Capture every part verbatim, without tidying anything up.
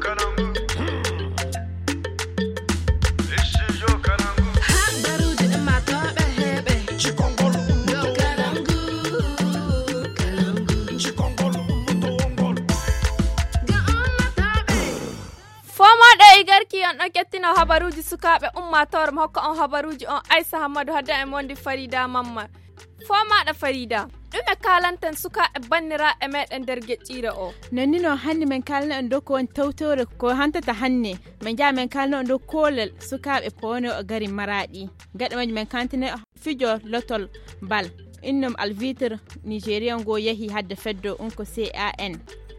on ɗo kettino habaruji sukaɓe ummatore mo hokka on habaruji on Aissa Hammadou hadda e mondi Farida Mamma. Fo maɗa Farida, ɗume kalanten sukaɓe banniraɓe meɗen nder geccire o? Nonni no hande men kalna on dow ko won tawtore ko hantata hanne men jaa men kalna on dow kolel sukaɓe powne o gari Maradi. Gaɗa majum men kantine fijo lotol bal innum alvitre Nigerian go yahi hadde feddo on ko C A N.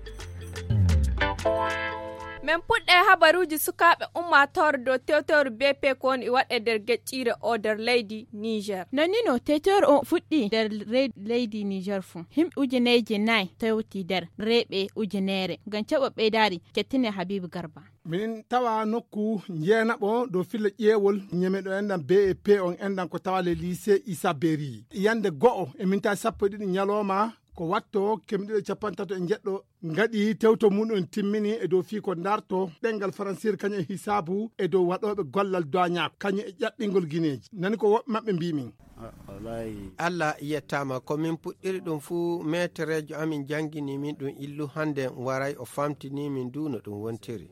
Men puɗɗe habaruji sukaɓe ummatore dow tewtewre B P ko woni waɗe nder geccire o nder leydi Niger. Nonni no tewtewre o fuɗɗi nder leydi Niger fu himɓe ujuneje nayyi tawti nder reɓe ujunere ngam caɓo ɓeydari kettine Habibu Garba. Min tawa nokku jeenaɓo dow filla ƴeewol ñemeɗo enɗan B E P on enɗan ko tawale lycée Issa Berry yande go'o e minta sappo e ɗiɗi ñalowma ko watto kemɗiɗo capantato e jeɗɗo ngaɗi tewto muɗum timmini e dow fii ko darto ɗengal faransire kañum e hisabu e dow waɗoɓe gollal doñako kañum e ƴaɗɗingol guineji nani ko woɓɓe maɓɓe mbimin. Allah yettama komin puɗɗiri ɗum fuu maîtrejo amin jangini min ɗum illu hande waray o famtini min du no ɗum wontiri.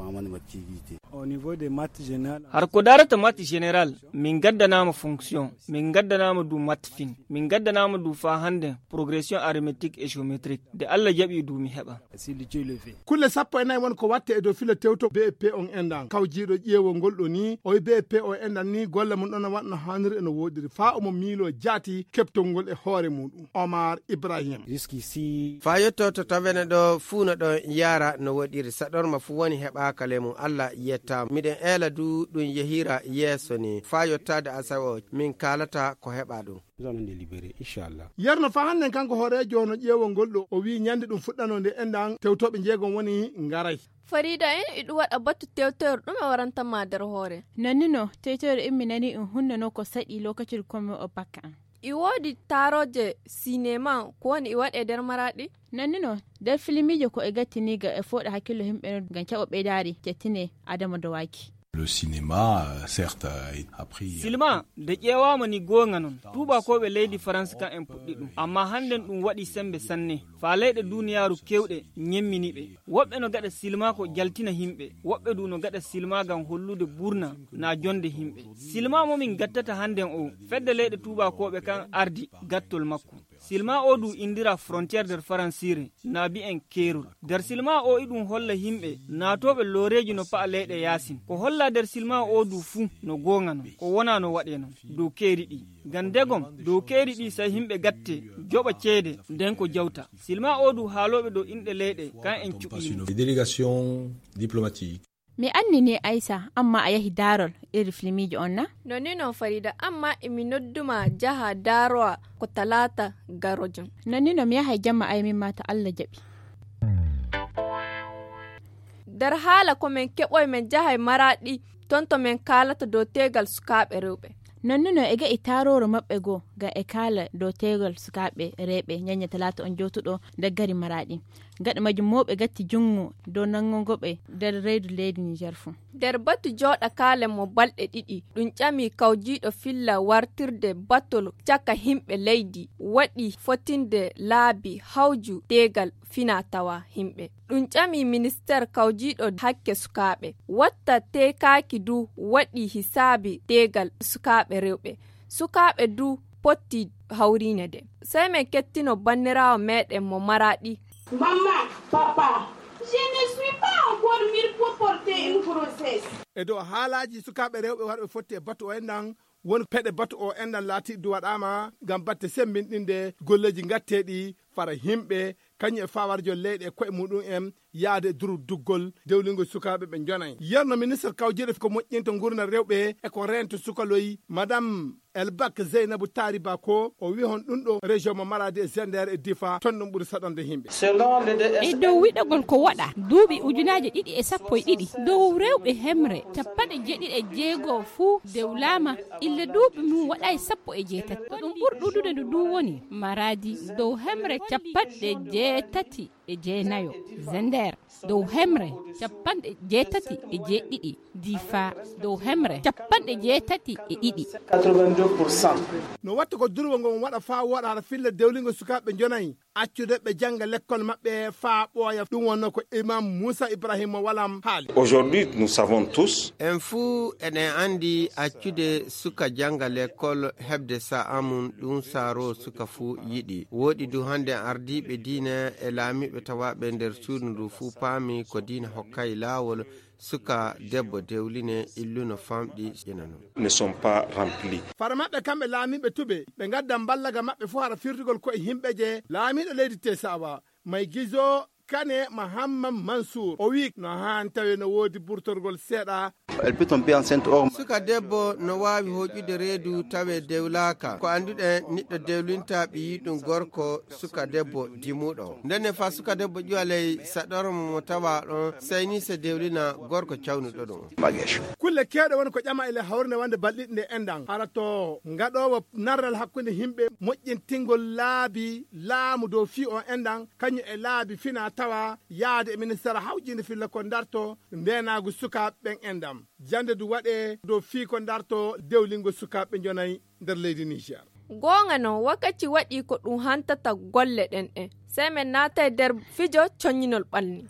har ko darata math général min gaddanama fonction min gaddanama du math fin min gaddanama du fa hande progression arithmétique et géométrique de Allah jaɓi du mi heɓa. kulle sappo e nayyi won ko watte e dow fila tewto B E P on endan kawjiɗo ƴeewol ngol ɗo ni o B E P o endan ni golle mum ɗon waɗno hanniri eno woɗiri fa omo miilo jaati keptol ngol e hoore muɗum Omar Ibrahim. fa yetto to tawene ɗo fuu no ɗo yara no woɗiri saɗorma fu woni heɓaka le mum Allah yetta miɗen ela du ɗum yehira yeeso ni fa yottade asaw o min kalata ko heɓa ɗum. yerno fa hande kanko hoorejo no ƴeewol ngol ɗo o wi ñande ɗum fuɗɗanode endan tewtoɓe jeegon woni ngaray. Farida en iɗu waɗa battu tewtewre ɗume warantama nder hoore? Nonni no tewtewre immi nani ɗum hunde no ko saɗi lokacin komi o bakka an. I wodi taroje cinéma ko woni i waɗe nder Maradi? Nonni no nder filmije ko e gattiniga e foɗa hakkilo himɓe ngam caɓo ɓeydari kettine Adama Dawaki. Le cinéma, certes, a pris... Silma, de ƴeewama ni gonga non, tubakoɓe leydi France kan en puɗɗi ɗum, amma hannden ɗum waɗi sembe sanne, fa leyɗe duniyaru kewɗe ñemminiɓe. Woɓɓe no gaɗa silma ko jaltina himɓe, woɓɓe du no gaɗa silma gam hollude burna na jonde himɓe. Silma momin gattata hannden o, fedde leyɗe tubakoɓe kan ardi gattol makko. Silma o du indira frontière der faransire na bi en kerol. Der silma o iɗum holla himɓe natoɓe loreji no pa'a leyɗe yasin. Ko holla der silma o du fu no gonga non, ko wona no waɗe non, dow keeri ɗi. Ngam degom dow keeri ɗi sa himɓe gatte joɓa ceede nden ko jawta. Silma o du haaloɓe dow inɗe leyɗe kan en cuɓi. Délégation diplomatique. Mi anni ne Aissa amma a yahi darol iri filmiji on na? Nonni non Farida amma imi nodduma jaha daroa ko talata garojum. Nonni no mi yaha jamma ay min mata Allah jaɓi. Dar haala ko men keɓoy men jahay Maradi tonto men kalata dow tegal sukaɓe rewɓe. Nonni no e ga e taroro maɓɓe go ga e kala dow tegal sukaɓe reɓe ñanya talata on jotuɗo nder gari Maradi. Gaɗa majum moɓe gatti jungo dow nangogoɓe nder reedu leydi Niger fu. Nder batu joɗa kale mo balɗe ɗiɗi ɗum ƴami kawjiɗo filla wartirde batol caka himɓe leydi waɗi fotinde laabi hawju tegal fina tawa himɓe. Ɗum ƴami ministére kawjiɗo hakke sukaɓe watta tekaki du waɗi hisabi tegal sukaɓe rewɓe. Sukaɓe du potti hawrine de. Sai men kettino bannirawo meɗen mo Maradi. Maman, papa, je ne suis pas encore mûre pour porter une grossesse. E dow haalaji sukaɓe rewɓe warɓe fotti e batu o enɗan won peɗe batu o enɗan laati du waɗama ngam batte sembinɗinde golleji gatteɗi fara himɓe kañum e fawarjo leyɗe e koye muɗum en yaade duru duggol dewlingol sukaɓe ɓe jonayi. Yerno ministre kawjeɗe ko moƴƴinto gurna rewɓe e ko rento sukaloyi madame Elbak Zeynabou Tariba ko o wi hon ɗum ɗo région mo Maradi e Zender e Difa ton ɗum ɓuri saɗande himɓe. E dow wiɗogol ko waɗa duuɓi ujunaje ɗiɗi e sappo e ɗiɗi dow rewɓe hemre capanɗe jeɗiɗi e jeegoo fuu dewlama ille duuɓi mum waɗa e sappo e jeetati ko ɗum ɓurɗudude ndu du woni Maradi dow hemre capanɗe jeetati e jeenayo. Zender dow hemre capanɗe jeetati e jeeɗiɗi. Difa dow hemre capanɗe jeetati e ɗiɗi. no watta ko durwo ngon waɗa faa woɗa filla dewlingo sukaɓe jonayi accude ɓe janga l'école maɓɓe faa ɓooya ɗum wonno ko imam Moussa Ibrahima Walam haali. Aujourd'hui nous savons tous en fuu eɗen andi accude suka janga l'école hebde sa'amun ɗum saaro suka fuu yiɗi woɗi du hande ardiɓe diine e laamiɓe tawaɓe nder suudu ndu fuu paami ko diine hokkay laawol suka debbo dewline illuno famɗi ƴenano ne sont pas remplis. fara maɓɓe kamɓe laamiɓe tuɓe ɓe gadda ballaga maɓɓe fof hara firtugol koye himɓe je laamiɗo leydi Tesawa may gizo kane Mahammad Mansour o wi no han tawi no woodi burtorgol seeɗa. suka debbo no wawi hoƴude reedu tawe dewlaka ko anduɗen neɗɗo dewlinta ɓiyi ɗum gorko suka debbo dimuɗo ndenne fa suka debbo ƴuwaley saɗormo mo tawa ɗon sayni se dewlina gorko cawnuɗo ɗum. kulle kewɗe woni ko ƴama ele hawrde wonde balɗiɗe nde endan hara to gaɗowo narral hakkude himɓe moƴƴintingol laabi laamu dow fi o endan kañum e laabi fina tawa yaade e ministére hawjinde filla ko darto ndenago sukaɓe ɓen endam jande du waɗe dow fii ko darto dewlingo sukaɓe jonayi nder leydi Niger. gonga no wakkati waɗi ko ɗum hantata golle ɗen e sey men naata e nder fijo coññinol ɓalni.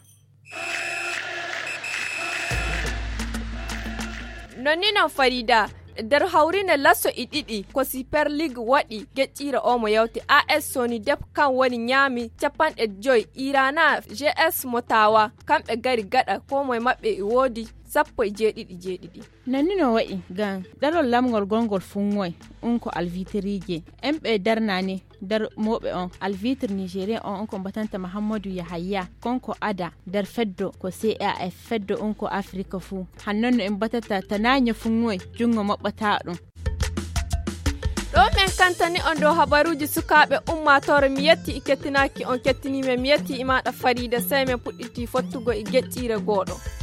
nonni non Farida nder hawrine lasso e ɗiɗi ko super league waɗi geccira o mo yawti A S Sony Dep kan woni ñaami capanɗe joyi irana G S Motawa kamɓe gari gaɗa ko moye maɓɓe e woodi sappo e jeeɗiɗi jeeɗiɗi. nanni no waɗi gan ɗarol lamgol gongol fungoy on ko alvitrije en ɓe darnani dar moɓe on alvitre nigérien on on ko batanta Mahamadou Yahaya konko ada dar feddo ko C A F feddo on ko Afrique fu hannon no en batata tananya fungoy jungo maɓɓata ɗum. ɗo men kantani on dow habaruji sukaɓe ummatore mi yetti i kettinaki on kettinime mi yetti imaɗa Farida sey men puɗɗiti fottugo e geccire goɗo.